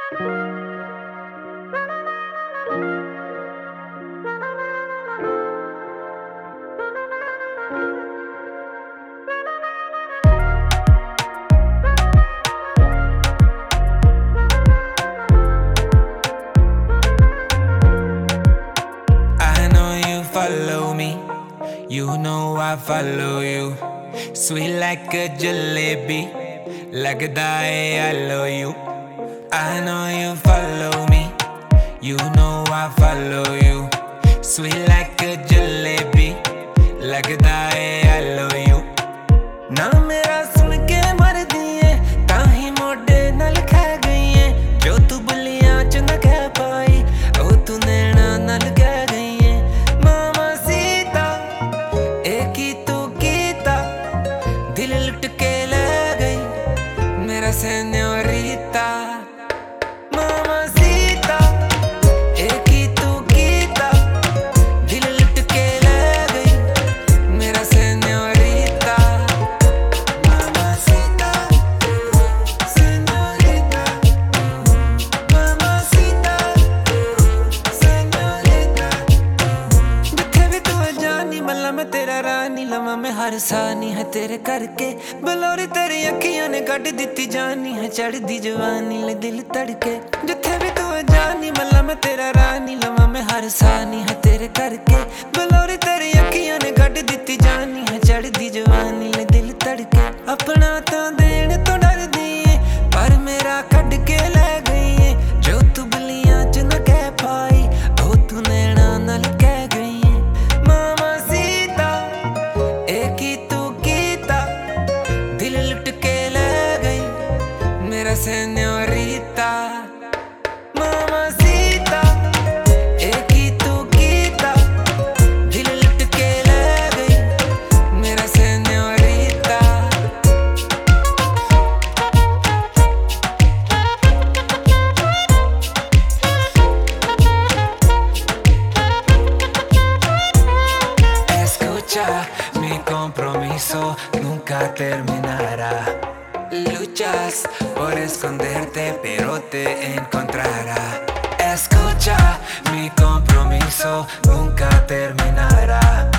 Follow me, you know I follow you. Sweet like a jalebi, lagda hai I love you. I know you follow me, you know I follow you. Sweet like a jalebi, lagda hai I love you. ना मेरा सुन के मर दिए, ताही मोड़े नल खा गई है। जो तू बलियां च न कह पाई, ओ तू नैना नल कह गई है। मामा सीता एक ही तू कीता, दिल लुट के ले गई मेरा सेन्योरिता। मामा सीता एक ही तू कीता, दिल लुट के ले गई मेरा सेन्योरिता। मामा सीता सेन्योरिता, मामा सीता सेन्योरिता। जिथे भी तू है जानी मल्ला मैं तेरा रानी, लवा मैं हर सानी है तेरे करके। बलौरी तेरी अखियां ने कट दिती जानी है, चढ़ दी जवानी ले दिल तड़के। जिथे भी तू है जानी मल्ला मैं तेरा रानी, लवा मैं हर सानी है तेरे करके। बलौरी तेरी अखियां ने कट दिती जानी है, चढ़ दी जवानी ले दिल तड़के। अपना तो देने तो डर दिए, पर मेरा कट के ले गई है। जो तू बलियां च न कह पाई, ओ तू नैना नल कह गई है। मामा सीता एक ही तू कीता, दिल लुट के ले गई मेरा सेन्योरिता। मामा सीता एक ही तू कीता, दिल लुट के ले गई मेरा सेन्योरिता। Escucha, mi compromiso nunca terminará. Luchas por esconderte, pero te encontrará. Escucha, mi compromiso nunca terminará.